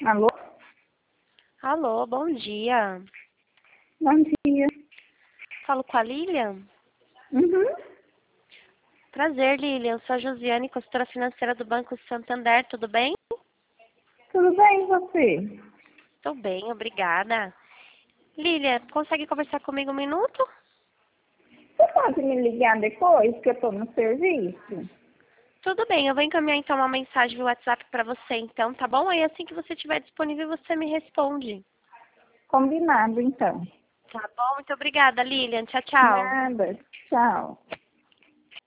Alô? Alô, bom dia. Bom dia. Falo com a Lilian? Uhum. Prazer, Lilian. Eu sou a Josiane, consultora financeira do Banco Santander. Tudo bem? Tudo bem, e você? Estou bem, obrigada. Lilian, consegue conversar comigo um minuto? Você pode me ligar depois, que eu estou no serviço? Tudo bem, eu vou encaminhar então uma mensagem no WhatsApp para você então, tá bom? Aí assim que você estiver disponível, você me responde. Combinado, então. Tá bom? Muito obrigada, Lilian. Tchau, tchau. Nada. Tchau.